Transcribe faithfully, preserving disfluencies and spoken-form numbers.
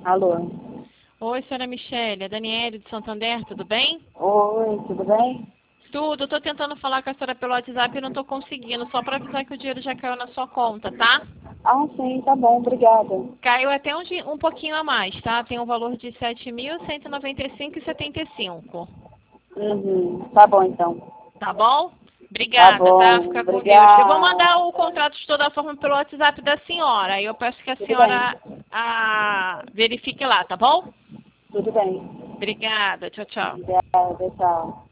Alô? Oi, senhora Michele, é Daniele de Santander, tudo bem? Oi, tudo bem? Tudo, estou tentando falar com a senhora pelo WhatsApp e não estou conseguindo, só para avisar que o dinheiro já caiu na sua conta, tá? Ah, sim, tá bom, obrigada. Caiu até um, di- um pouquinho a mais, tá? Tem um valor de sete mil cento e noventa e cinco reais e setenta e cinco centavos. Uhum, tá bom então. Tá bom? Tá Obrigada, tá? bom, Fica com Deus. Eu vou mandar obrigada. o contrato de toda forma pelo WhatsApp da senhora. Aí eu peço que a Tudo bem, senhora ah, verifique lá, tá bom? tudo bem. Obrigada, tchau, tchau. Obrigada, tchau.